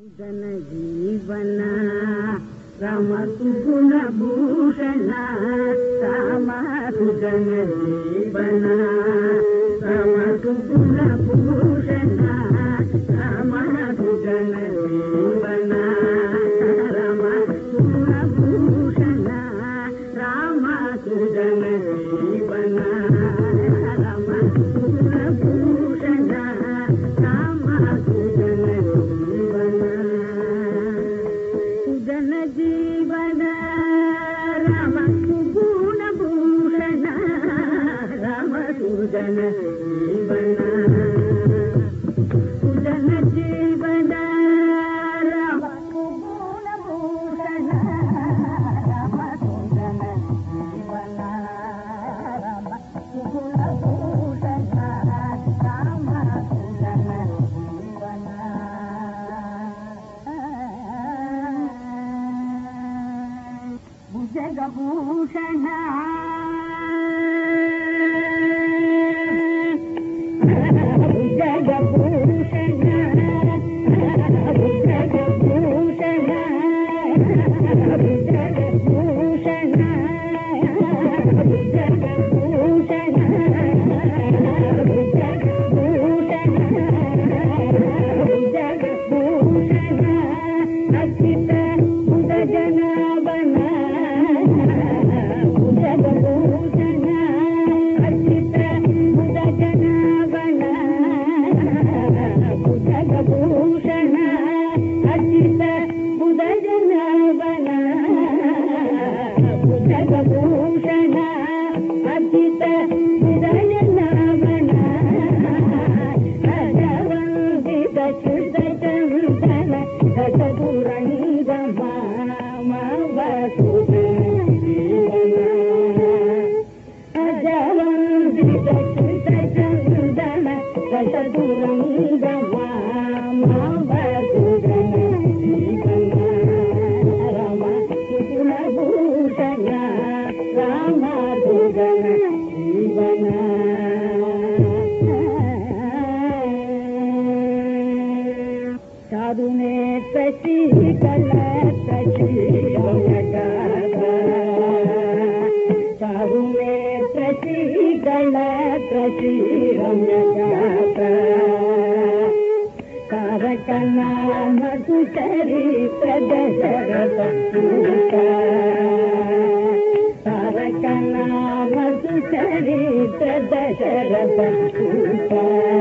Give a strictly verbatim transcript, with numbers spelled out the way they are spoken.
జన జీవన రామ సుగుణ భూషణ రామ సుజన జీవన రామ సుగుణ భూషణ రామ సుజన జీవన రామ సుగుణ భూషణ రామ సుజన జీవన రామ సుగుణ భూషణ రామ సుజన జన జీవన రామ సుగుణ భూషణ రామ సుజన జీవన సుజన జీవన రామ సుగుణ భూషణ రామ సుజన జీవన రామ సుగుణ భూషణ రామ సుజన జీవన జగభూషణ జగభూషణ జగభూషణ జగభూషణ జగభూషణ జగభూషణ అచిత ఉదజన జగభూషణ అచిత ఉదజన వన జగభూషణ అచిత ఉదజన వన జగభూషణ అచిత ఉదజన వన అజవందిత చుత చందన దశపురంగమ చారునేత్ర శ్రీకళ చారునేత్ర శ్రీకళ శ్రీరమ్యగాత తారకనామ సుచరిత్ర దశరథ తారకనామ సుచరిత్ర దశరథ